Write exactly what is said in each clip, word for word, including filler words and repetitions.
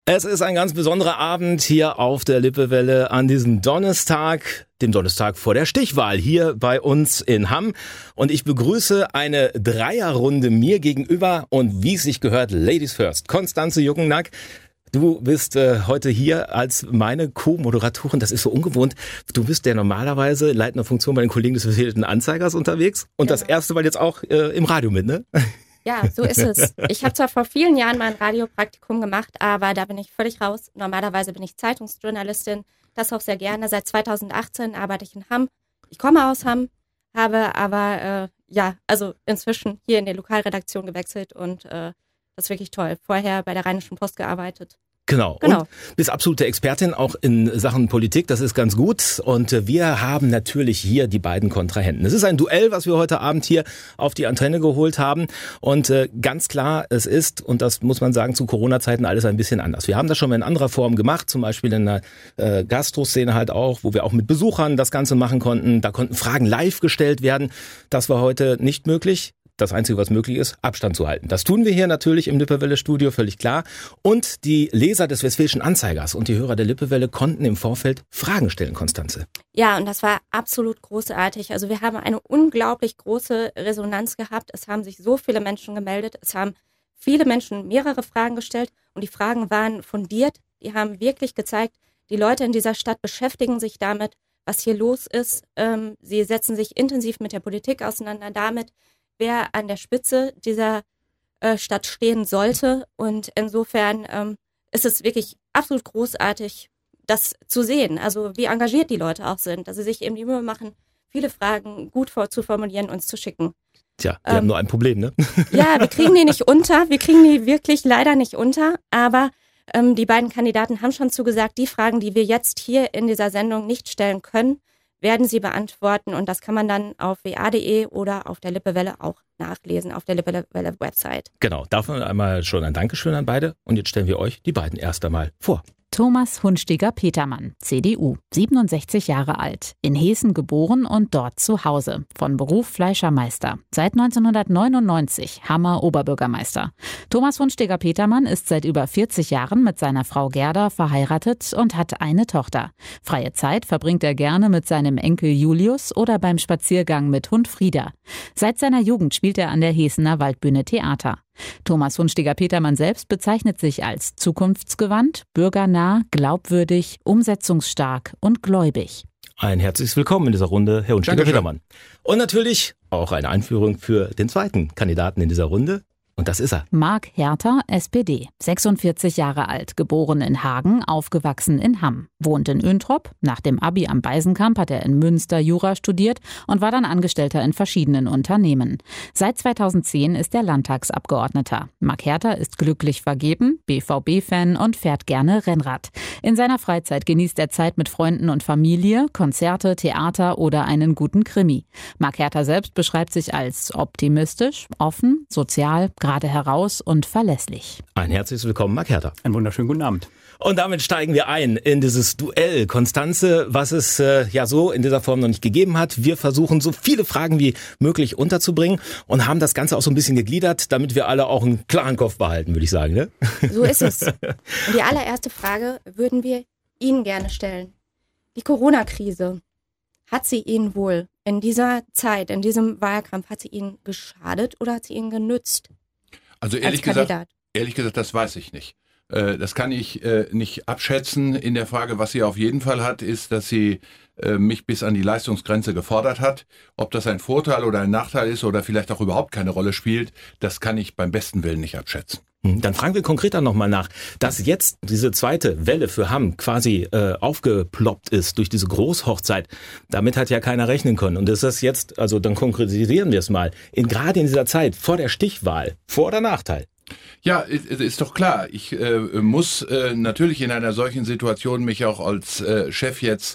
Es ist ein ganz besonderer Abend hier auf der Lippewelle an diesem Donnerstag, dem Donnerstag vor der Stichwahl hier bei uns in Hamm. Und ich begrüße eine Dreierrunde mir gegenüber und wie es sich gehört, Ladies First. Constanze Juckenack, du bist äh, heute hier als meine Co-Moderatorin. Das ist so ungewohnt. Du bist ja normalerweise leitende Funktion bei den Kollegen des Verfehlten Anzeigers unterwegs. Und ja. Das erste Mal jetzt auch äh, im Radio mit, ne? Ja, so ist es. Ich habe zwar vor vielen Jahren mal ein Radiopraktikum gemacht, aber da bin ich völlig raus. Normalerweise bin ich Zeitungsjournalistin, das auch sehr gerne. Seit zweitausendachtzehn arbeite ich in Hamm. Ich komme aus Hamm, habe aber, äh, ja, also inzwischen hier in der Lokalredaktion gewechselt und äh, das ist wirklich toll. Vorher bei der Rheinischen Post gearbeitet. Genau. genau. Und bist absolute Expertin auch in Sachen Politik, das ist ganz gut. Und wir haben natürlich hier die beiden Kontrahenten. Es ist ein Duell, was wir heute Abend hier auf die Antenne geholt haben. Und äh, ganz klar, es ist, und das muss man sagen, zu Corona-Zeiten alles ein bisschen anders. Wir haben das schon mal in anderer Form gemacht, zum Beispiel in der äh, Gastro-Szene halt auch, wo wir auch mit Besuchern das Ganze machen konnten. Da konnten Fragen live gestellt werden. Das war heute nicht möglich. Das Einzige, was möglich ist, Abstand zu halten. Das tun wir hier natürlich im Lippewelle-Studio, völlig klar. Und die Leser des Westfälischen Anzeigers und die Hörer der Lippewelle konnten im Vorfeld Fragen stellen, Constanze. Ja, und das war absolut großartig. Also wir haben eine unglaublich große Resonanz gehabt. Es haben sich so viele Menschen gemeldet. Es haben viele Menschen mehrere Fragen gestellt. Und die Fragen waren fundiert. Die haben wirklich gezeigt, die Leute in dieser Stadt beschäftigen sich damit, was hier los ist. Ähm, sie setzen sich intensiv mit der Politik auseinander, damit, wer an der Spitze dieser äh, Stadt stehen sollte. Und insofern ähm, ist es wirklich absolut großartig, das zu sehen. Also wie engagiert die Leute auch sind, dass sie sich eben die Mühe machen, viele Fragen gut vor, zu formulieren und zu schicken. Tja, wir ähm, haben nur ein Problem, ne? Ja, wir kriegen die nicht unter. Wir kriegen die wirklich leider nicht unter. Aber ähm, die beiden Kandidaten haben schon zugesagt, die Fragen, die wir jetzt hier in dieser Sendung nicht stellen können, werden sie beantworten und das kann man dann auf w a punkt de oder auf der Lippewelle auch nachlesen, auf der Lippewelle-Website. Genau, dafür einmal schon ein Dankeschön an beide und jetzt stellen wir euch die beiden erst einmal vor. Thomas Hunstiger-Petermann, C D U, siebenundsechzig Jahre alt, in Hessen geboren und dort zu Hause, von Beruf Fleischermeister, seit neunzehnhundertneunundneunzig Hammer Oberbürgermeister. Thomas Hunstiger-Petermann ist seit über vierzig Jahren mit seiner Frau Gerda verheiratet und hat eine Tochter. Freie Zeit verbringt er gerne mit seinem Enkel Julius oder beim Spaziergang mit Hund Frieda. Seit seiner Jugend spielt er an der Hessener Waldbühne Theater. Thomas Hunstiger-Petermann selbst bezeichnet sich als zukunftsgewandt, bürgernah, glaubwürdig, umsetzungsstark und gläubig. Ein herzliches Willkommen in dieser Runde, Herr Hunstiger-Petermann. Und natürlich auch eine Einführung für den zweiten Kandidaten in dieser Runde. Und das ist er. Marc Herter, S P D, sechsundvierzig Jahre alt, geboren in Hagen, aufgewachsen in Hamm, wohnt in Öntrop. Nach dem Abi am Beisenkamp hat er in Münster Jura studiert und war dann Angestellter in verschiedenen Unternehmen. Seit zweitausendzehn ist er Landtagsabgeordneter. Marc Herter ist glücklich vergeben, B V B-Fan und fährt gerne Rennrad. In seiner Freizeit genießt er Zeit mit Freunden und Familie, Konzerte, Theater oder einen guten Krimi. Marc Herter selbst beschreibt sich als optimistisch, offen, sozial, gerade heraus und verlässlich. Ein herzliches Willkommen, Marc Herter. Einen wunderschönen guten Abend. Und damit steigen wir ein in dieses Duell, Constanze, was es äh, ja so in dieser Form noch nicht gegeben hat. Wir versuchen so viele Fragen wie möglich unterzubringen und haben das Ganze auch so ein bisschen gegliedert, damit wir alle auch einen klaren Kopf behalten, würde ich sagen. Ne? So ist es. Und die allererste Frage würden wir Ihnen gerne stellen. Die Corona-Krise, hat sie Ihnen wohl in dieser Zeit, in diesem Wahlkampf, hat sie Ihnen geschadet oder hat sie Ihnen genützt? Also ehrlich gesagt, ehrlich gesagt, das weiß ich nicht. Das kann ich nicht abschätzen. In der Frage, was sie auf jeden Fall hat, ist, dass sie mich bis an die Leistungsgrenze gefordert hat. Ob das ein Vorteil oder ein Nachteil ist oder vielleicht auch überhaupt keine Rolle spielt, das kann ich beim besten Willen nicht abschätzen. Dann fragen wir konkreter nochmal nach, dass jetzt diese zweite Welle für Hamm quasi äh, aufgeploppt ist durch diese Großhochzeit. Damit hat ja keiner rechnen können. Und ist das jetzt, also dann konkretisieren wir es mal, in, gerade in dieser Zeit vor der Stichwahl, Vor- oder Nachteil? Ja, ist doch klar. Ich äh, muss äh, natürlich in einer solchen Situation mich auch als äh, Chef jetzt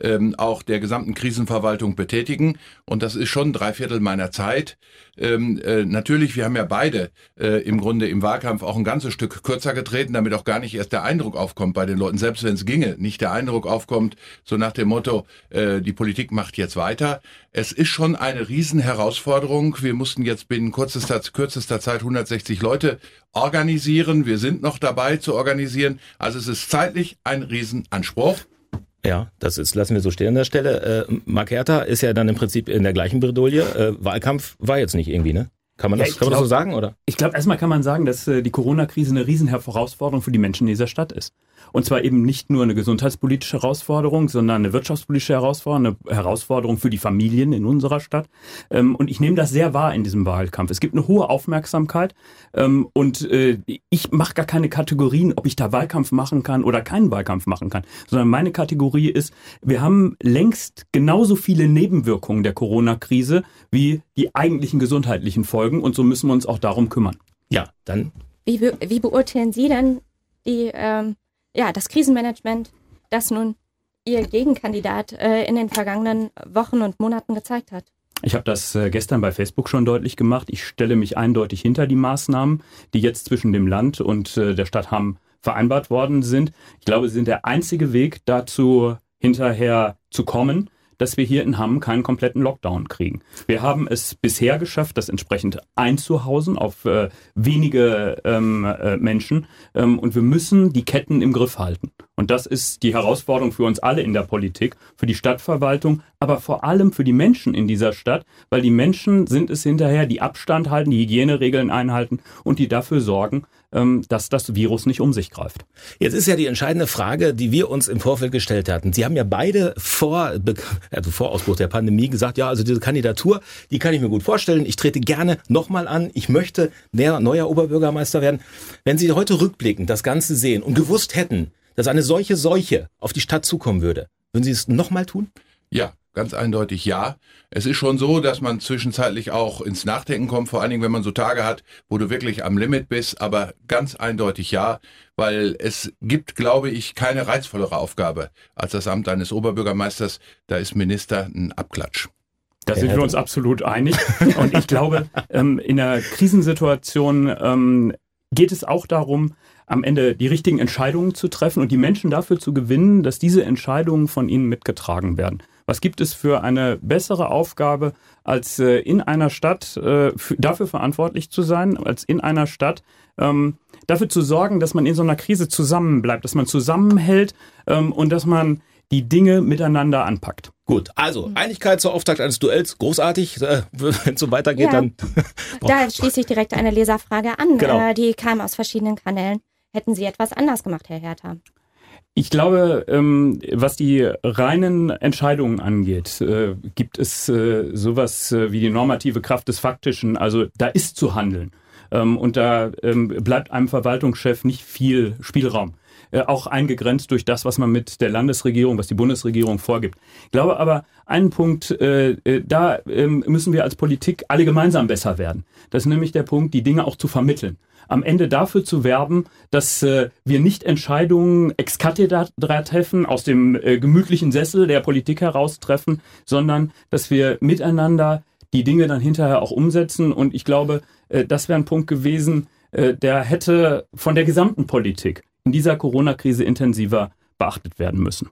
ähm, auch der gesamten Krisenverwaltung betätigen. Und das ist schon drei Viertel meiner Zeit. Ähm, äh, natürlich, wir haben ja beide äh, im Grunde im Wahlkampf auch ein ganzes Stück kürzer getreten, damit auch gar nicht erst der Eindruck aufkommt bei den Leuten, selbst wenn es ginge, nicht der Eindruck aufkommt, so nach dem Motto, äh, die Politik macht jetzt weiter. Es ist schon eine Riesenherausforderung. Wir mussten jetzt binnen kürzester, kürzester Zeit hundertsechzig Leute organisieren. Wir sind noch dabei zu organisieren. Also es ist zeitlich ein Riesenanspruch. Ja, das ist, lassen wir so stehen an der Stelle. Äh, Marc Herter ist ja dann im Prinzip in der gleichen Bredouille. Äh, Wahlkampf war jetzt nicht irgendwie, ne? Kann man das, ja, kann man glaub, das so sagen, oder? Ich glaube, erstmal kann man sagen, dass äh, die Corona-Krise eine riesen Herausforderung für die Menschen in dieser Stadt ist. Und zwar eben nicht nur eine gesundheitspolitische Herausforderung, sondern eine wirtschaftspolitische Herausforderung, eine Herausforderung für die Familien in unserer Stadt. Ähm, und ich nehme das sehr wahr in diesem Wahlkampf. Es gibt eine hohe Aufmerksamkeit ähm, und äh, ich mache gar keine Kategorien, ob ich da Wahlkampf machen kann oder keinen Wahlkampf machen kann, sondern meine Kategorie ist, wir haben längst genauso viele Nebenwirkungen der Corona-Krise wie die eigentlichen gesundheitlichen Folgen und so müssen wir uns auch darum kümmern. Ja, dann. Wie, be- wie beurteilen Sie denn die ähm Ja, das Krisenmanagement, das nun Ihr Gegenkandidat äh, in den vergangenen Wochen und Monaten gezeigt hat? Ich habe das äh, gestern bei Facebook schon deutlich gemacht. Ich stelle mich eindeutig hinter die Maßnahmen, die jetzt zwischen dem Land und äh, der Stadt Hamm vereinbart worden sind. Ich glaube, sie sind der einzige Weg dazu, hinterher zu kommen, dass wir hier in Hamm keinen kompletten Lockdown kriegen. Wir haben es bisher geschafft, das entsprechend einzuhausen auf äh, wenige ähm, äh, Menschen. Ähm, und wir müssen die Ketten im Griff halten. Und das ist die Herausforderung für uns alle in der Politik, für die Stadtverwaltung, aber vor allem für die Menschen in dieser Stadt, weil die Menschen sind es hinterher, die Abstand halten, die Hygieneregeln einhalten und die dafür sorgen, dass das Virus nicht um sich greift. Jetzt ist ja die entscheidende Frage, die wir uns im Vorfeld gestellt hatten. Sie haben ja beide vor, also vor Ausbruch der Pandemie gesagt, ja, also diese Kandidatur, die kann ich mir gut vorstellen. Ich trete gerne nochmal an. Ich möchte neuer Oberbürgermeister werden. Wenn Sie heute rückblickend das Ganze sehen und gewusst hätten, dass eine solche Seuche auf die Stadt zukommen würde, würden Sie es nochmal tun? Ja. Ganz eindeutig ja. Es ist schon so, dass man zwischenzeitlich auch ins Nachdenken kommt, vor allen Dingen, wenn man so Tage hat, wo du wirklich am Limit bist, aber ganz eindeutig ja, weil es gibt, glaube ich, keine reizvollere Aufgabe als das Amt eines Oberbürgermeisters. Da ist Minister ein Abklatsch. Da sind wir uns absolut einig. Und ich glaube, in einer Krisensituation geht es auch darum, am Ende die richtigen Entscheidungen zu treffen und die Menschen dafür zu gewinnen, dass diese Entscheidungen von ihnen mitgetragen werden. Was gibt es für eine bessere Aufgabe, als äh, in einer Stadt äh, für, dafür verantwortlich zu sein, als in einer Stadt ähm, dafür zu sorgen, dass man in so einer Krise zusammenbleibt, dass man zusammenhält ähm, und dass man die Dinge miteinander anpackt. Gut, also Einigkeit zur Auftakt eines Duells, großartig. Äh, wenn es so weitergeht, ja. dann... Da schließe ich direkt eine Leserfrage an. Genau. Äh, die kam aus verschiedenen Kanälen. Hätten Sie etwas anders gemacht, Herr Herter? Ich glaube, ähm, was die reinen Entscheidungen angeht, äh, gibt es äh, sowas äh, wie die normative Kraft des Faktischen. Also da ist zu handeln. Ähm, und da ähm, bleibt einem Verwaltungschef nicht viel Spielraum. Äh, auch eingegrenzt durch das, was man mit der Landesregierung, was die Bundesregierung vorgibt. Ich glaube aber, einen Punkt, äh, da äh, müssen wir als Politik alle gemeinsam besser werden. Das ist nämlich der Punkt, die Dinge auch zu vermitteln. Am Ende dafür zu werben, dass äh, wir nicht Entscheidungen ex cathedra treffen, aus dem äh, gemütlichen Sessel der Politik heraus treffen, sondern dass wir miteinander die Dinge dann hinterher auch umsetzen. Und ich glaube, äh, das wäre ein Punkt gewesen, äh, der hätte von der gesamten Politik in dieser Corona-Krise intensiver beachtet werden müssen.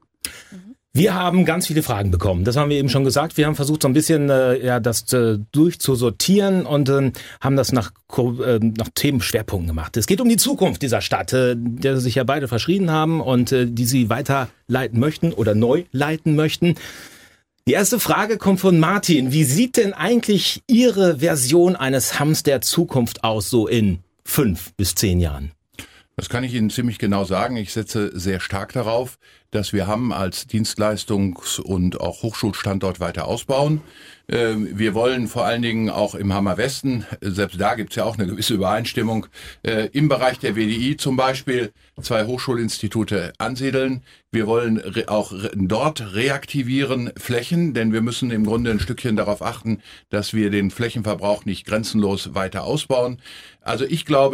Wir haben ganz viele Fragen bekommen. Das haben wir eben schon gesagt. Wir haben versucht, so ein bisschen äh, ja das äh, durchzusortieren und äh, haben das nach, äh, nach Themenschwerpunkten gemacht. Es geht um die Zukunft dieser Stadt, äh, der sich ja beide verschrieben haben und äh, die sie weiterleiten möchten oder neu leiten möchten. Die erste Frage kommt von Martin. Wie sieht denn eigentlich Ihre Version eines Hamms der Zukunft aus, so in fünf bis zehn Jahren? Das kann ich Ihnen ziemlich genau sagen. Ich setze sehr stark darauf, dass wir Hamm als Dienstleistungs- und auch Hochschulstandort weiter ausbauen. Wir wollen vor allen Dingen auch im Hammer Westen, selbst da gibt es ja auch eine gewisse Übereinstimmung, im Bereich der W D I zum Beispiel zwei Hochschulinstitute ansiedeln. Wir wollen auch dort reaktivieren Flächen, denn wir müssen im Grunde ein Stückchen darauf achten, dass wir den Flächenverbrauch nicht grenzenlos weiter ausbauen. Also ich glaube,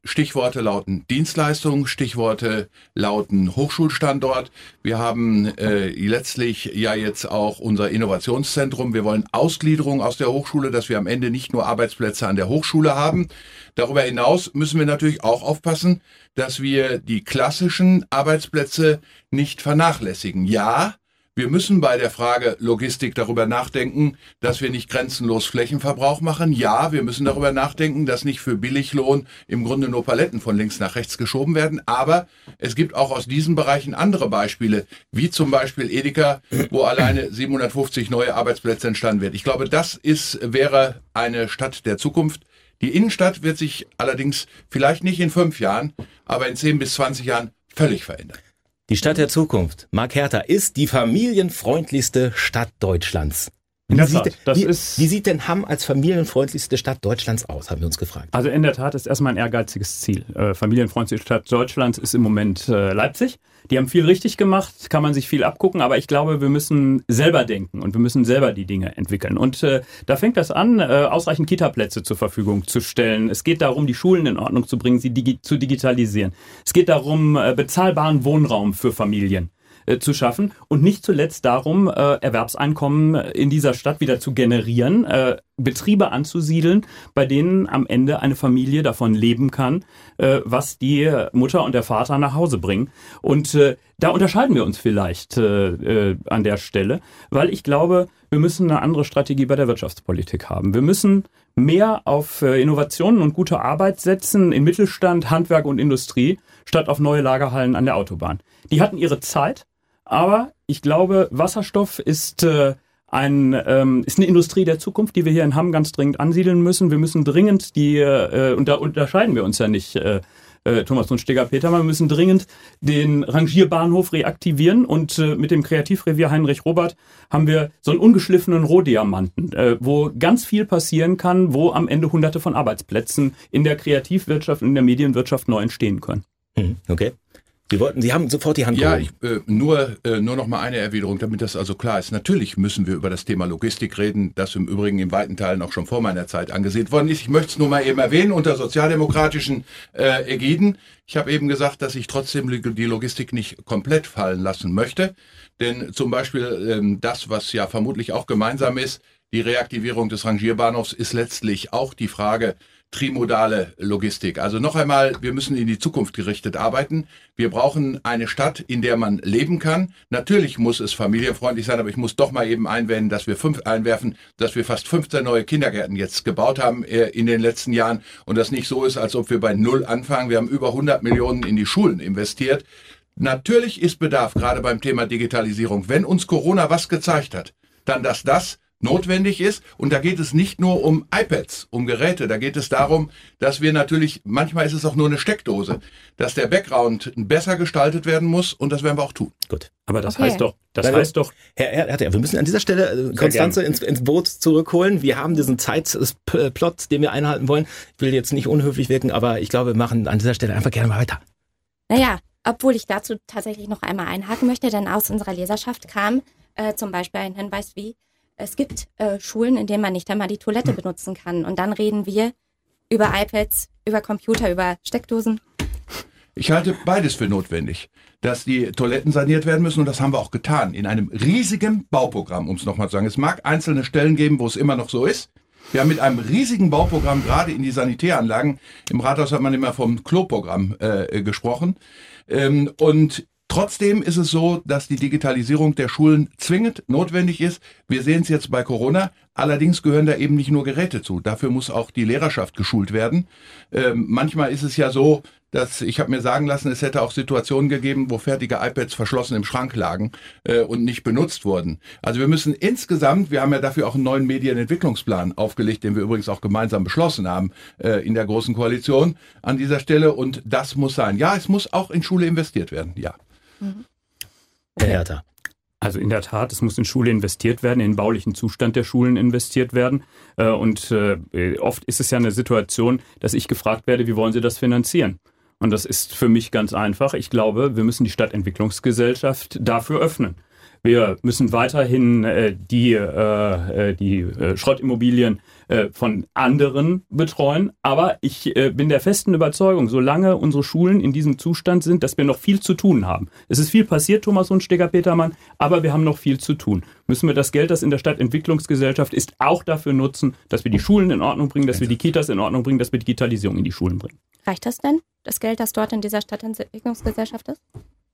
Stichworte lauten Dienstleistungen, Stichworte lauten Hochschulstandort. Wir haben äh, letztlich ja jetzt auch unser Innovationszentrum. Wir wollen Ausgliederung aus der Hochschule, dass wir am Ende nicht nur Arbeitsplätze an der Hochschule haben. Darüber hinaus müssen wir natürlich auch aufpassen, dass wir die klassischen Arbeitsplätze nicht vernachlässigen. Ja, wir müssen bei der Frage Logistik darüber nachdenken, dass wir nicht grenzenlos Flächenverbrauch machen. Ja, wir müssen darüber nachdenken, dass nicht für Billiglohn im Grunde nur Paletten von links nach rechts geschoben werden. Aber es gibt auch aus diesen Bereichen andere Beispiele, wie zum Beispiel Edeka, wo alleine siebenhundertfünfzig neue Arbeitsplätze entstanden werden. Ich glaube, das ist, wäre eine Stadt der Zukunft. Die Innenstadt wird sich allerdings vielleicht nicht in fünf Jahren, aber in zehn bis zwanzig Jahren völlig verändern. Die Stadt der Zukunft, Marc Herter, ist die familienfreundlichste Stadt Deutschlands. Wie, Tat, sieht, das wie, ist, wie sieht denn Hamm als familienfreundlichste Stadt Deutschlands aus, haben wir uns gefragt. Also in der Tat ist erstmal ein ehrgeiziges Ziel. Äh, familienfreundlichste Stadt Deutschlands ist im Moment äh, Leipzig. Die haben viel richtig gemacht, kann man sich viel abgucken, aber ich glaube, wir müssen selber denken und wir müssen selber die Dinge entwickeln. Und äh, da fängt das an, äh, ausreichend Kita-Plätze zur Verfügung zu stellen. Es geht darum, die Schulen in Ordnung zu bringen, sie digi- zu digitalisieren. Es geht darum, äh, bezahlbaren Wohnraum für Familien zu schaffen und nicht zuletzt darum, äh, Erwerbseinkommen in dieser Stadt wieder zu generieren, äh, Betriebe anzusiedeln, bei denen am Ende eine Familie davon leben kann, äh, was die Mutter und der Vater nach Hause bringen. Und äh, da unterscheiden wir uns vielleicht äh, äh, an der Stelle, weil ich glaube, wir müssen eine andere Strategie bei der Wirtschaftspolitik haben. Wir müssen mehr auf äh, Innovationen und gute Arbeit setzen in Mittelstand, Handwerk und Industrie, statt auf neue Lagerhallen an der Autobahn. Die hatten ihre Zeit. Aber ich glaube, Wasserstoff ist, äh, ein, ähm, ist eine Industrie der Zukunft, die wir hier in Hamm ganz dringend ansiedeln müssen. Wir müssen dringend die, äh, und da unterscheiden wir uns ja nicht, äh, äh, Thomas und Steger-Petermann, wir müssen dringend den Rangierbahnhof reaktivieren. Und äh, mit dem Kreativrevier Heinrich Robert haben wir so einen ungeschliffenen Rohdiamanten, äh, wo ganz viel passieren kann, wo am Ende hunderte von Arbeitsplätzen in der Kreativwirtschaft und in der Medienwirtschaft neu entstehen können. Okay. Sie wollten, Sie haben sofort die Hand Ja, gehoben. ich, äh, nur, äh, nur noch mal eine Erwiderung, damit das also klar ist. Natürlich müssen wir über das Thema Logistik reden, das im Übrigen in weiten Teilen auch schon vor meiner Zeit angesehen worden ist. Ich möchte es nur mal eben erwähnen, unter sozialdemokratischen äh, Ägiden. Ich habe eben gesagt, dass ich trotzdem die Logistik nicht komplett fallen lassen möchte. Denn zum Beispiel ähm, das, was ja vermutlich auch gemeinsam ist, die Reaktivierung des Rangierbahnhofs, ist letztlich auch die Frage trimodale Logistik. Also noch einmal, wir müssen in die Zukunft gerichtet arbeiten. Wir brauchen eine Stadt, in der man leben kann. Natürlich muss es familienfreundlich sein, aber ich muss doch mal eben einwenden, dass wir fünf einwerfen, dass wir fast fünfzehn neue Kindergärten jetzt gebaut haben in den letzten Jahren und das nicht so ist, als ob wir bei Null anfangen. Wir haben über hundert Millionen in die Schulen investiert. Natürlich ist Bedarf, gerade beim Thema Digitalisierung. Wenn uns Corona was gezeigt hat, dann dass das notwendig ist. Und da geht es nicht nur um iPads, um Geräte. Da geht es darum, dass wir natürlich, manchmal ist es auch nur eine Steckdose, dass der Background besser gestaltet werden muss und das werden wir auch tun. Gut. Aber das okay. heißt doch, das Nein, heißt doch. Herr, Herr, Herr, wir müssen an dieser Stelle Konstanze ins, ins Boot zurückholen. Wir haben diesen Zeitplot, den wir einhalten wollen. Ich will jetzt nicht unhöflich wirken, aber ich glaube, wir machen an dieser Stelle einfach gerne mal weiter. Naja, obwohl ich dazu tatsächlich noch einmal einhaken möchte, denn aus unserer Leserschaft kam äh, zum Beispiel ein Hinweis wie, es gibt äh, Schulen, in denen man nicht einmal die Toilette hm. benutzen kann. Und dann reden wir über iPads, über Computer, über Steckdosen. Ich halte beides für notwendig, dass die Toiletten saniert werden müssen und das haben wir auch getan in einem riesigen Bauprogramm, um es nochmal zu sagen. Es mag einzelne Stellen geben, wo es immer noch so ist. Wir haben mit einem riesigen Bauprogramm gerade in die Sanitäranlagen, im Rathaus hat man immer vom Kloprogramm äh, gesprochen, ähm, und trotzdem ist es so, dass die Digitalisierung der Schulen zwingend notwendig ist. Wir sehen es jetzt bei Corona. Allerdings gehören da eben nicht nur Geräte zu. Dafür muss auch die Lehrerschaft geschult werden. Ähm, manchmal ist es ja so, dass ich habe mir sagen lassen, es hätte auch Situationen gegeben, wo fertige iPads verschlossen im Schrank lagen äh, und nicht benutzt wurden. Also wir müssen insgesamt, wir haben ja dafür auch einen neuen Medienentwicklungsplan aufgelegt, den wir übrigens auch gemeinsam beschlossen haben äh, in der Großen Koalition an dieser Stelle. Und das muss sein. Ja, es muss auch in Schule investiert werden, ja. Mhm. Herr Herter. Also in der Tat, es muss in Schule investiert werden, in den baulichen Zustand der Schulen investiert werden. Und oft ist es ja eine Situation, dass ich gefragt werde, wie wollen Sie das finanzieren? Und das ist für mich ganz einfach. Ich glaube, wir müssen die Stadtentwicklungsgesellschaft dafür öffnen. Wir müssen weiterhin äh, die, äh, die äh, Schrottimmobilien äh, von anderen betreuen. Aber ich äh, bin der festen Überzeugung, solange unsere Schulen in diesem Zustand sind, dass wir noch viel zu tun haben. Es ist viel passiert, Thomas und Steger-Petermann, aber wir haben noch viel zu tun. Müssen wir das Geld, das in der Stadtentwicklungsgesellschaft ist, auch dafür nutzen, dass wir die Schulen in Ordnung bringen, dass wir die Kitas in Ordnung bringen, dass wir Digitalisierung in die Schulen bringen. Reicht das denn, das Geld, das dort in dieser Stadtentwicklungsgesellschaft ist?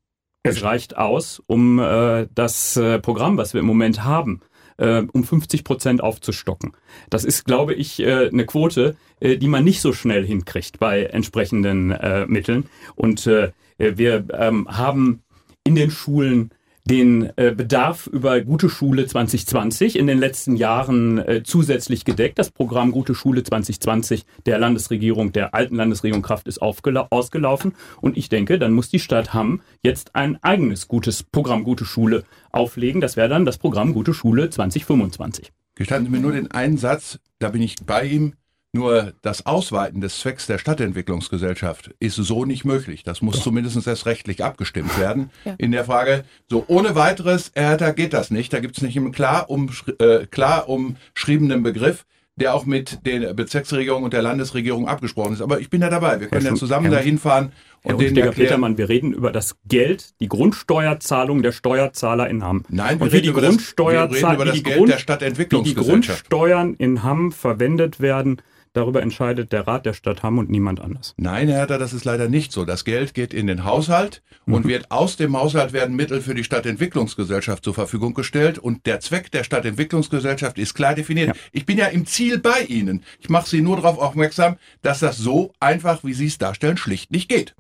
Es reicht aus, um äh, das äh, Programm, was wir im Moment haben, äh, um fünfzig Prozent aufzustocken. Das ist, glaube ich, äh, eine Quote, äh, die man nicht so schnell hinkriegt bei entsprechenden äh, Mitteln. Und äh, wir ähm, haben in den Schulen den äh, Bedarf über Gute Schule zwanzig zwanzig in den letzten Jahren äh, zusätzlich gedeckt. Das Programm Gute Schule zwanzig zwanzig der Landesregierung, der alten Landesregierung Kraft ist aufgela- ausgelaufen. Und ich denke, dann muss die Stadt Hamm jetzt ein eigenes gutes Programm Gute Schule auflegen. Das wäre dann das Programm Gute Schule zwanzig fünfundzwanzig. Gestatten Sie mir nur den einen Satz, da bin ich bei ihm. Nur das Ausweiten des Zwecks der Stadtentwicklungsgesellschaft ist so nicht möglich. Das muss zumindest erst rechtlich abgestimmt werden. Ja. In der Frage, so ohne weiteres, äh, da geht das nicht. Da gibt es nicht einen klar, um, äh, klar umschriebenen Begriff, der auch mit der Bezirksregierung und der Landesregierung abgesprochen ist. Aber ich bin ja dabei. Wir können ja, ja zusammen Herr dahin fahren und den erklären. Petermann, wir reden über das Geld, die Grundsteuerzahlung der Steuerzahler in Hamm. Nein, wir, reden, die über das, wir reden über das Geld Grund, der Stadtentwicklungsgesellschaft. Wie die Grundsteuern in Hamm verwendet werden, darüber entscheidet der Rat der Stadt Hamm und niemand anders. Nein, Herr Herter, das ist leider nicht so. Das Geld geht in den Haushalt mhm. und wird aus dem Haushalt werden Mittel für die Stadtentwicklungsgesellschaft zur Verfügung gestellt. Und der Zweck der Stadtentwicklungsgesellschaft ist klar definiert. Ja. Ich bin ja im Ziel bei Ihnen. Ich mache Sie nur darauf aufmerksam, dass das so einfach, wie Sie es darstellen, schlicht nicht geht.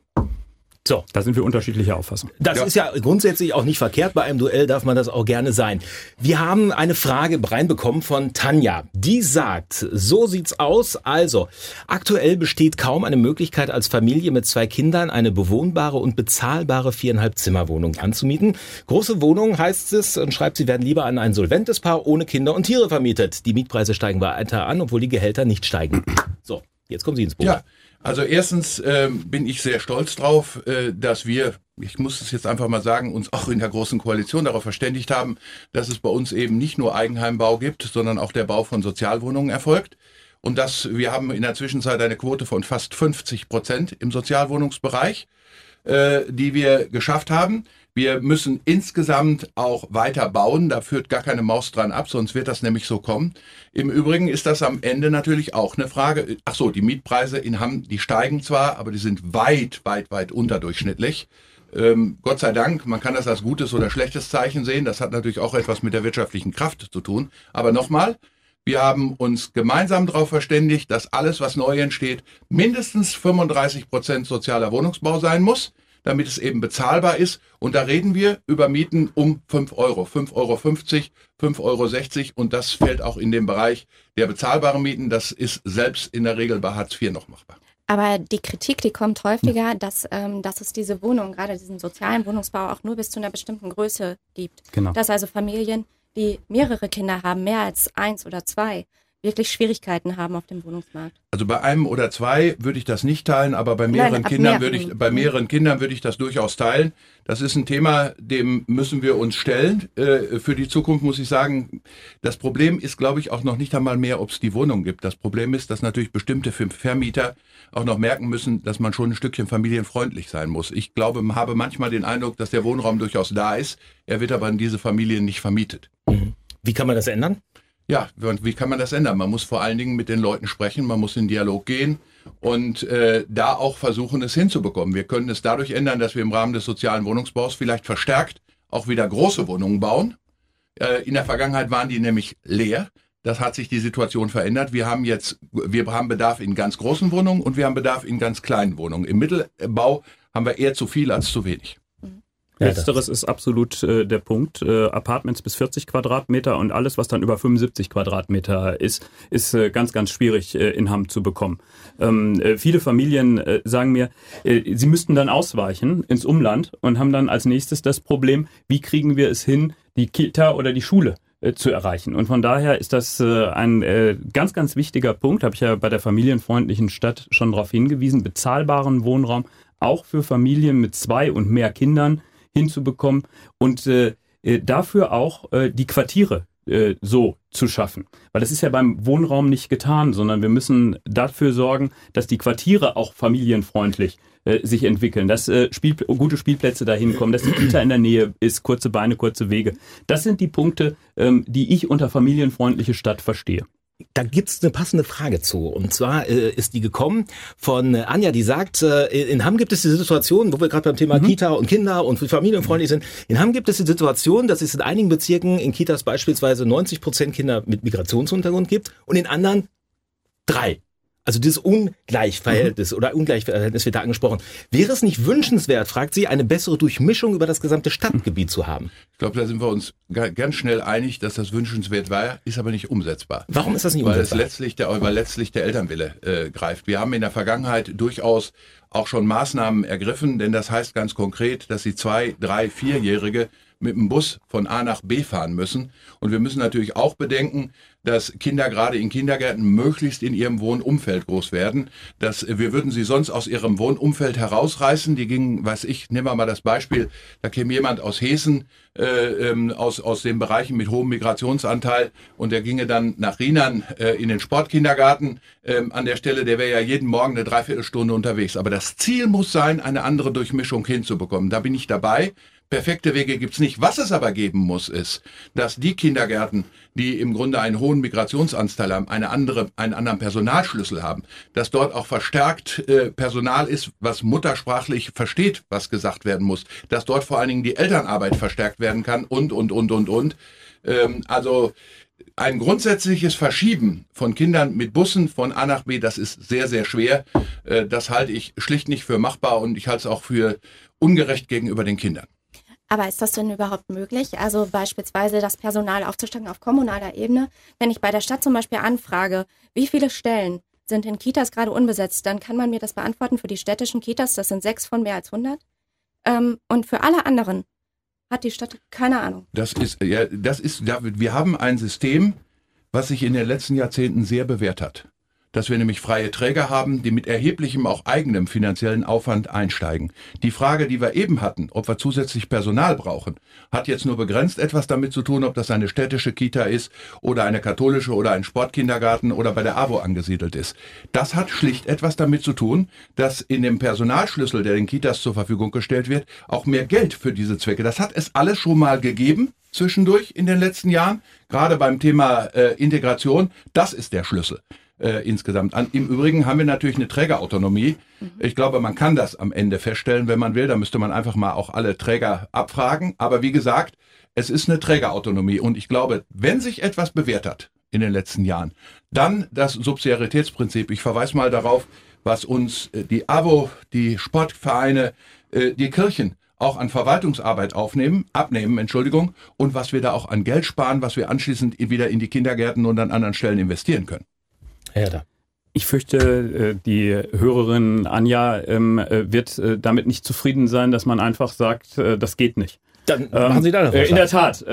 So, da sind wir unterschiedlicher Auffassung. Das ja. ist ja grundsätzlich auch nicht verkehrt. Bei einem Duell darf man das auch gerne sein. Wir haben eine Frage reinbekommen von Tanja. Die sagt, so sieht's aus. Also, aktuell besteht kaum eine Möglichkeit, als Familie mit zwei Kindern eine bewohnbare und bezahlbare viereinhalb Zimmerwohnung anzumieten. Große Wohnungen, heißt es, und schreibt, sie werden lieber an ein solventes Paar ohne Kinder und Tiere vermietet. Die Mietpreise steigen weiter an, obwohl die Gehälter nicht steigen. So, jetzt kommen Sie ins Boot. Ja. Also erstens äh, bin ich sehr stolz drauf, äh, dass wir, ich muss es jetzt einfach mal sagen, uns auch in der Großen Koalition darauf verständigt haben, dass es bei uns eben nicht nur Eigenheimbau gibt, sondern auch der Bau von Sozialwohnungen erfolgt. Und dass wir haben in der Zwischenzeit eine Quote von fast fünfzig Prozent im Sozialwohnungsbereich, äh, die wir geschafft haben. Wir müssen insgesamt auch weiter bauen, da führt gar keine Maus dran ab, sonst wird das nämlich so kommen. Im Übrigen ist das am Ende natürlich auch eine Frage, ach so, die Mietpreise in Hamm, die steigen zwar, aber die sind weit, weit, weit unterdurchschnittlich. Ähm, Gott sei Dank, man kann das als gutes oder schlechtes Zeichen sehen, das hat natürlich auch etwas mit der wirtschaftlichen Kraft zu tun. Aber nochmal, wir haben uns gemeinsam darauf verständigt, dass alles, was neu entsteht, mindestens fünfunddreißig Prozent sozialer Wohnungsbau sein muss, damit es eben bezahlbar ist. Und da reden wir über Mieten um fünf Euro, fünf Euro fünfzig, fünf Euro sechzig. Und das fällt auch in den Bereich der bezahlbaren Mieten. Das ist selbst in der Regel bei Hartz vier noch machbar. Aber die Kritik, die kommt häufiger, dass, ähm, dass es diese Wohnungen, gerade diesen sozialen Wohnungsbau, auch nur bis zu einer bestimmten Größe gibt. Genau. Dass also Familien, die mehrere Kinder haben, mehr als eins oder zwei, wirklich Schwierigkeiten haben auf dem Wohnungsmarkt. Also bei einem oder zwei würde ich das nicht teilen, aber bei mehreren Nein, Kindern mehreren. würde ich bei mehreren Kindern würde ich das durchaus teilen. Das ist ein Thema, dem müssen wir uns stellen. Äh, für die Zukunft muss ich sagen, das Problem ist, glaube ich, auch noch nicht einmal mehr, ob es die Wohnung gibt. Das Problem ist, dass natürlich bestimmte Vermieter auch noch merken müssen, dass man schon ein Stückchen familienfreundlich sein muss. Ich glaube, man habe manchmal den Eindruck, dass der Wohnraum durchaus da ist. Er wird aber in diese Familien nicht vermietet. Wie kann man das ändern? Ja, wie kann man das ändern? Man muss vor allen Dingen mit den Leuten sprechen, man muss in Dialog gehen und äh, da auch versuchen, es hinzubekommen. Wir können es dadurch ändern, dass wir im Rahmen des sozialen Wohnungsbaus vielleicht verstärkt auch wieder große Wohnungen bauen. Äh, in der Vergangenheit waren die nämlich leer. Das hat sich die Situation verändert. Wir haben jetzt, wir haben Bedarf in ganz großen Wohnungen und wir haben Bedarf in ganz kleinen Wohnungen. Im Mittelbau haben wir eher zu viel als zu wenig. Letzteres ist absolut äh, der Punkt. Äh, Apartments bis vierzig Quadratmeter und alles, was dann über fünfundsiebzig Quadratmeter ist, ist äh, ganz, ganz schwierig äh, in Hamm zu bekommen. Ähm, äh, viele Familien äh, sagen mir, äh, sie müssten dann ausweichen ins Umland und haben dann als nächstes das Problem, wie kriegen wir es hin, die Kita oder die Schule äh, zu erreichen. Und von daher ist das äh, ein äh, ganz, ganz wichtiger Punkt, habe ich ja bei der familienfreundlichen Stadt schon darauf hingewiesen, bezahlbaren Wohnraum auch für Familien mit zwei und mehr Kindern hinzubekommen. Und äh, äh, dafür auch äh, die Quartiere äh, so zu schaffen. Weil das ist ja beim Wohnraum nicht getan, sondern wir müssen dafür sorgen, dass die Quartiere auch familienfreundlich äh, sich entwickeln, dass äh, Spiel, gute Spielplätze dahin kommen, dass die Kita in der Nähe ist, kurze Beine, kurze Wege. Das sind die Punkte, ähm, die ich unter familienfreundliche Stadt verstehe. Da gibt's eine passende Frage zu. Und zwar äh, ist die gekommen von äh, Anja, die sagt, äh, in Hamm gibt es die Situation, wo wir gerade beim Thema mhm. Kita und Kinder und familienfreundlich sind. In Hamm gibt es die Situation, dass es in einigen Bezirken in Kitas beispielsweise neunzig Prozent Kinder mit Migrationshintergrund gibt und in anderen drei. Also dieses Ungleichverhältnis mhm. oder Ungleichverhältnis wird da angesprochen. Wäre es nicht wünschenswert, fragt sie, eine bessere Durchmischung über das gesamte Stadtgebiet zu haben? Ich glaube, da sind wir uns ganz schnell einig, dass das wünschenswert war, ist aber nicht umsetzbar. Warum ist das nicht weil umsetzbar? Weil es letztlich der, weil letztlich der Elternwille äh, greift. Wir haben in der Vergangenheit durchaus auch schon Maßnahmen ergriffen, denn das heißt ganz konkret, dass die zwei, drei, vierjährige mit dem Bus von A nach B fahren müssen. Und wir müssen natürlich auch bedenken, dass Kinder gerade in Kindergärten möglichst in ihrem Wohnumfeld groß werden. Dass wir würden sie sonst aus ihrem Wohnumfeld herausreißen. Die gingen, weiß ich, nehmen wir mal das Beispiel, da käme jemand aus Hessen, äh, ähm, aus, aus den Bereichen mit hohem Migrationsanteil und der ginge dann nach Rheinland äh, in den Sportkindergarten. Ähm, an der Stelle, der wäre ja jeden Morgen eine Dreiviertelstunde unterwegs. Aber das Ziel muss sein, eine andere Durchmischung hinzubekommen. Da bin ich dabei. Perfekte Wege gibt's nicht. Was es aber geben muss, ist, dass die Kindergärten, die im Grunde einen hohen Migrationsanteil haben, eine andere, einen anderen Personalschlüssel haben, dass dort auch verstärkt äh, Personal ist, was muttersprachlich versteht, was gesagt werden muss, dass dort vor allen Dingen die Elternarbeit verstärkt werden kann und, und, und, und, und. Ähm, also ein grundsätzliches Verschieben von Kindern mit Bussen von A nach B, das ist sehr, sehr schwer. Äh, das halte ich schlicht nicht für machbar und ich halte es auch für ungerecht gegenüber den Kindern. Aber ist das denn überhaupt möglich? Also beispielsweise das Personal aufzustocken auf kommunaler Ebene. Wenn ich bei der Stadt zum Beispiel anfrage, wie viele Stellen sind in Kitas gerade unbesetzt, dann kann man mir das beantworten für die städtischen Kitas. Das sind sechs von mehr als hundert. Ähm, und für alle anderen hat die Stadt keine Ahnung. Das ist, ja, das ist, wir haben ein System, was sich in den letzten Jahrzehnten sehr bewährt hat. Dass wir nämlich freie Träger haben, die mit erheblichem, auch eigenem finanziellen Aufwand einsteigen. Die Frage, die wir eben hatten, ob wir zusätzlich Personal brauchen, hat jetzt nur begrenzt etwas damit zu tun, ob das eine städtische Kita ist oder eine katholische oder ein Sportkindergarten oder bei der A W O angesiedelt ist. Das hat schlicht etwas damit zu tun, dass in dem Personalschlüssel, der den Kitas zur Verfügung gestellt wird, auch mehr Geld für diese Zwecke. Das hat es alles schon mal gegeben, zwischendurch in den letzten Jahren, gerade beim Thema äh, Integration. Das ist der Schlüssel. Äh, insgesamt. An, im Übrigen haben wir natürlich eine Trägerautonomie. Mhm. Ich glaube, man kann das am Ende feststellen, wenn man will. Da müsste man einfach mal auch alle Träger abfragen. Aber wie gesagt, es ist eine Trägerautonomie. Und ich glaube, wenn sich etwas bewährt hat in den letzten Jahren, dann das Subsidiaritätsprinzip. Ich verweise mal darauf, was uns äh, die A W O, die Sportvereine, äh, die Kirchen auch an Verwaltungsarbeit aufnehmen, abnehmen, Entschuldigung, und was wir da auch an Geld sparen, was wir anschließend wieder in die Kindergärten und an anderen Stellen investieren können. Ja, ich fürchte, die Hörerin Anja wird damit nicht zufrieden sein, dass man einfach sagt, das geht nicht. Dann machen Sie da einen Vorschlag. In der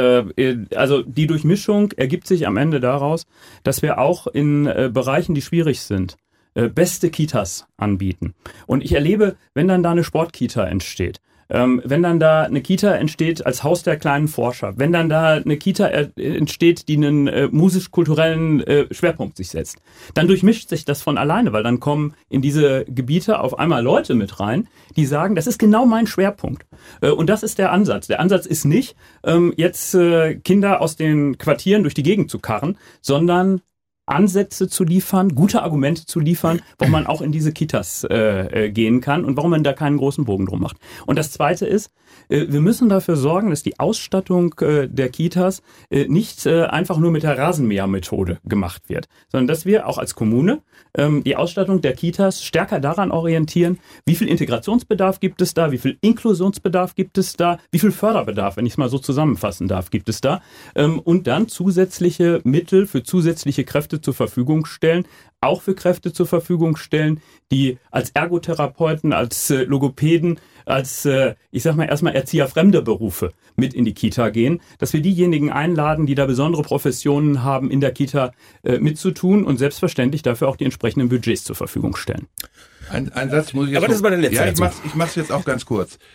Tat. Also die Durchmischung ergibt sich am Ende daraus, dass wir auch in Bereichen, die schwierig sind, beste Kitas anbieten. Und ich erlebe, wenn dann da eine Sportkita entsteht, Ähm, wenn dann da eine Kita entsteht als Haus der kleinen Forscher, wenn dann da eine Kita er, entsteht, die einen äh, musisch-kulturellen äh, Schwerpunkt sich setzt, dann durchmischt sich das von alleine, weil dann kommen in diese Gebiete auf einmal Leute mit rein, die sagen, das ist genau mein Schwerpunkt. Äh, und das ist der Ansatz. Der Ansatz ist nicht, ähm, jetzt äh, Kinder aus den Quartieren durch die Gegend zu karren, sondern Ansätze zu liefern, gute Argumente zu liefern, warum man auch in diese Kitas äh, äh, gehen kann und warum man da keinen großen Bogen drum macht. Und das Zweite ist, äh, wir müssen dafür sorgen, dass die Ausstattung äh, der Kitas äh, nicht äh, einfach nur mit der Rasenmähermethode gemacht wird, sondern dass wir auch als Kommune ähm, die Ausstattung der Kitas stärker daran orientieren, wie viel Integrationsbedarf gibt es da, wie viel Inklusionsbedarf gibt es da, wie viel Förderbedarf, wenn ich es mal so zusammenfassen darf, gibt es da ähm, und dann zusätzliche Mittel für zusätzliche Kräfte zur Verfügung stellen, auch für Kräfte zur Verfügung stellen, die als Ergotherapeuten, als äh, Logopäden, als, äh, ich sag mal, erstmal Erzieher fremder Berufe mit in die Kita gehen, dass wir diejenigen einladen, die da besondere Professionen haben, in der Kita äh, mitzutun und selbstverständlich dafür auch die entsprechenden Budgets zur Verfügung stellen. Ein, ein Satz muss ich jetzt Aber das ist meine letzte. Ja, ich mach's, ich mach's jetzt auch ganz kurz.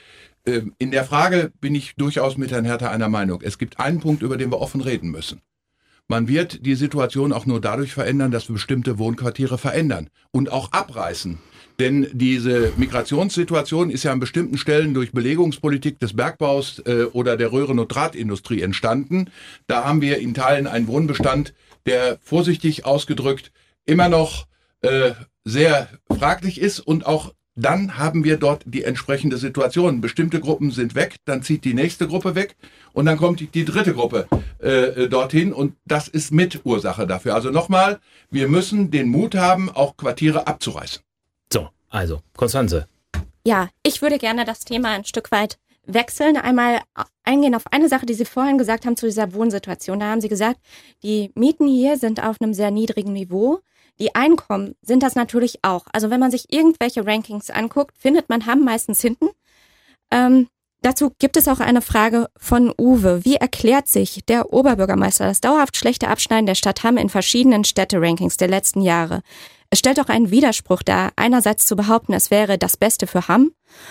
in der Frage bin ich durchaus mit Herrn Herter einer Meinung. Es gibt einen Punkt, über den wir offen reden müssen. Man wird die Situation auch nur dadurch verändern, dass wir bestimmte Wohnquartiere verändern und auch abreißen. Denn diese Migrationssituation ist ja an bestimmten Stellen durch Belegungspolitik des Bergbaus äh, oder der Röhren- und Drahtindustrie entstanden. Da haben wir in Teilen einen Wohnbestand, der vorsichtig ausgedrückt immer noch äh, sehr fraglich ist und auch dann haben wir dort die entsprechende Situation. Bestimmte Gruppen sind weg, dann zieht die nächste Gruppe weg und dann kommt die, die dritte Gruppe äh, dorthin und das ist Mitursache dafür. Also nochmal, wir müssen den Mut haben, auch Quartiere abzureißen. So, also, Constanze. Ja, ich würde gerne das Thema ein Stück weit wechseln. Einmal eingehen auf eine Sache, die Sie vorhin gesagt haben zu dieser Wohnsituation. Da haben Sie gesagt, die Mieten hier sind auf einem sehr niedrigen Niveau. Die Einkommen sind das natürlich auch. Also wenn man sich irgendwelche Rankings anguckt, findet man Hamm meistens hinten. Ähm, dazu gibt es auch eine Frage von Uwe. Wie erklärt sich der Oberbürgermeister das dauerhaft schlechte Abschneiden der Stadt Hamm in verschiedenen Städte-Rankings der letzten Jahre? Es stellt auch einen Widerspruch dar, einerseits zu behaupten, es wäre das Beste für Hamm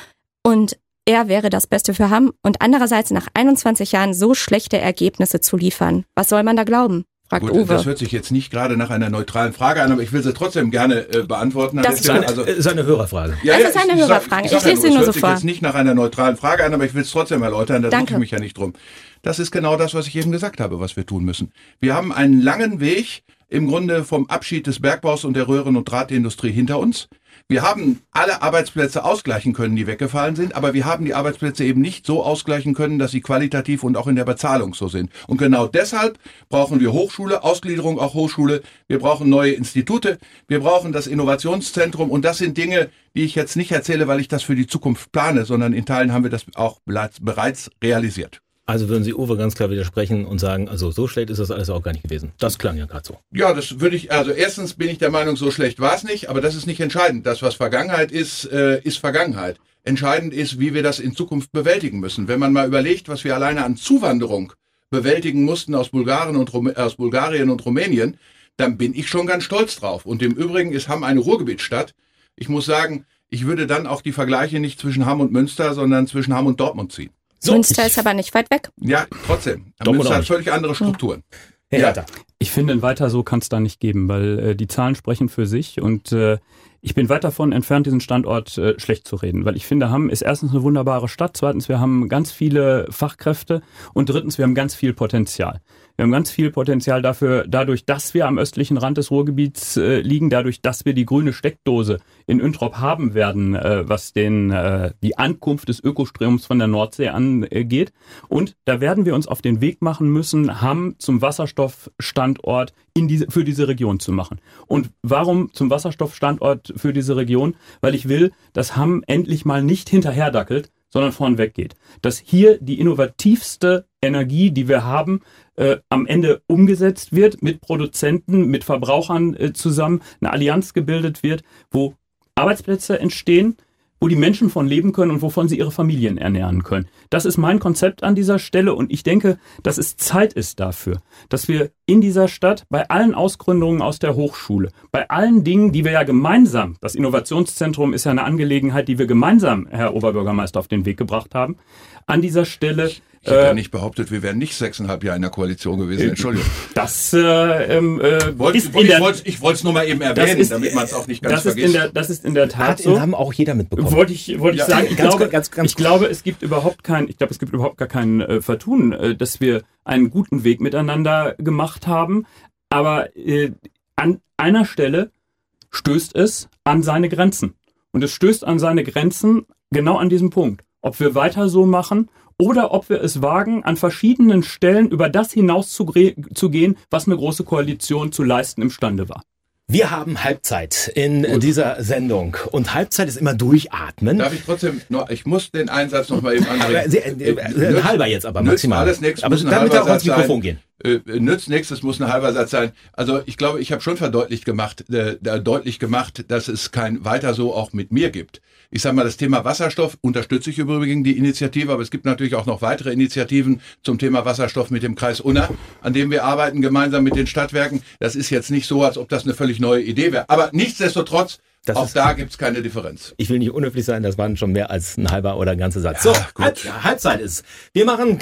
und er wäre das Beste für Hamm und andererseits nach einundzwanzig Jahren so schlechte Ergebnisse zu liefern. Was soll man da glauben? Gut, Uwe. Das hört sich jetzt nicht gerade nach einer neutralen Frage an, aber ich will sie trotzdem gerne äh, beantworten. Das ist eine, also, ist eine Hörerfrage. Ja, das ist eine ich, Hörerfrage. Ich, ich, ich lese sie nur so vor. Es hört sich jetzt nicht nach einer neutralen Frage an, aber ich will es trotzdem erläutern, da bitte ich mich ja nicht drum. Das ist genau das, was ich eben gesagt habe, was wir tun müssen. Wir haben einen langen Weg im Grunde vom Abschied des Bergbaus und der Röhren- und Drahtindustrie hinter uns. Wir haben alle Arbeitsplätze ausgleichen können, die weggefallen sind, aber wir haben die Arbeitsplätze eben nicht so ausgleichen können, dass sie qualitativ und auch in der Bezahlung so sind. Und genau deshalb brauchen wir Hochschule, Ausgliederung auch Hochschule, wir brauchen neue Institute, wir brauchen das Innovationszentrum und das sind Dinge, die ich jetzt nicht erzähle, weil ich das für die Zukunft plane, sondern in Teilen haben wir das auch bereits realisiert. Also würden Sie Uwe ganz klar widersprechen und sagen, also so schlecht ist das alles auch gar nicht gewesen. Das klang ja gerade so. Ja, das würde ich, also erstens bin ich der Meinung, so schlecht war es nicht, aber das ist nicht entscheidend. Das, was Vergangenheit ist, äh, ist Vergangenheit. Entscheidend ist, wie wir das in Zukunft bewältigen müssen. Wenn man mal überlegt, was wir alleine an Zuwanderung bewältigen mussten aus Bulgarien und, Rum- aus Bulgarien und Rumänien, dann bin ich schon ganz stolz drauf. Und im Übrigen ist Hamm eine Ruhrgebietsstadt. Ich muss sagen, ich würde dann auch die Vergleiche nicht zwischen Hamm und Münster, sondern zwischen Hamm und Dortmund ziehen. So, Münster ist aber nicht weit weg. Ja, trotzdem. Münster hat völlig andere Strukturen. Hm. Ja. Ja. Ich finde, weiter so kann es da nicht geben, weil äh, die Zahlen sprechen für sich und äh, ich bin weit davon entfernt, diesen Standort äh, schlecht zu reden, weil ich finde, Hamm ist erstens eine wunderbare Stadt, zweitens, wir haben ganz viele Fachkräfte und drittens, wir haben ganz viel Potenzial. Wir haben ganz viel Potenzial dafür, dadurch, dass wir am östlichen Rand des Ruhrgebiets äh, liegen, dadurch, dass wir die grüne Steckdose in Üntrop haben werden, äh, was den äh, die Ankunft des Ökostroms von der Nordsee angeht. Und da werden wir uns auf den Weg machen müssen, Hamm zum Wasserstoffstandort in diese, für diese Region zu machen. Und warum zum Wasserstoffstandort für diese Region? Weil ich will, dass Hamm endlich mal nicht hinterherdackelt, sondern vornweg geht. Dass hier die innovativste Energie, die wir haben, äh, am Ende umgesetzt wird, mit Produzenten, mit Verbrauchern äh, zusammen, eine Allianz gebildet wird, wo Arbeitsplätze entstehen, wo die Menschen von leben können und wovon sie ihre Familien ernähren können. Das ist mein Konzept an dieser Stelle und ich denke, dass es Zeit ist dafür, dass wir in dieser Stadt bei allen Ausgründungen aus der Hochschule, bei allen Dingen, die wir ja gemeinsam, das Innovationszentrum ist ja eine Angelegenheit, die wir gemeinsam, Herr Oberbürgermeister, auf den Weg gebracht haben, an dieser Stelle... Ich habe äh, ja nicht behauptet, wir wären nicht sechseinhalb Jahre in der Koalition gewesen. Entschuldigung. Das äh, ähm, äh, Wollt, ist ich wollte ich wollte es nur mal eben erwähnen, ist, damit man es auch nicht ganz das vergisst. Ist in der, das ist in der Tat Hat so. haben auch jeder mitbekommen. Wollte ich, wollte ja, ich sagen. Ich, ganz, glaube, ganz, ganz ich glaube, es gibt überhaupt kein, ich glaube, es gibt überhaupt gar kein äh, Vertun, äh, dass wir einen guten Weg miteinander gemacht haben. Aber äh, an einer Stelle stößt es an seine Grenzen. Und es stößt an seine Grenzen genau an diesem Punkt. Ob wir weiter so machen oder ob wir es wagen, an verschiedenen Stellen über das hinaus zu, zu gehen, was eine große Koalition zu leisten imstande war. Wir haben Halbzeit in Gut. dieser Sendung und Halbzeit ist immer durchatmen. Darf ich trotzdem noch, ich muss den Einsatz noch mal eben anregen. Ein halber jetzt aber maximal. Alles nächstes aber muss ein damit halber auch ans Mikrofon sein. gehen. Äh, nützt nächstes muss ein halber Satz sein. Also ich glaube, ich habe schon verdeutlicht gemacht, äh, deutlich gemacht, dass es kein weiter so auch mit mir gibt. Ich sage mal, das Thema Wasserstoff unterstütze ich übrigens die Initiative, aber es gibt natürlich auch noch weitere Initiativen zum Thema Wasserstoff mit dem Kreis Unna, an dem wir arbeiten, gemeinsam mit den Stadtwerken. Das ist jetzt nicht so, als ob das eine völlig neue Idee wäre. Aber nichtsdestotrotz Das Auch ist, da gibt's keine Differenz. Ich will nicht unhöflich sein, das waren schon mehr als ein halber oder ein ganzer Satz. Ja, so, Halb, Halbzeit ist. Wir machen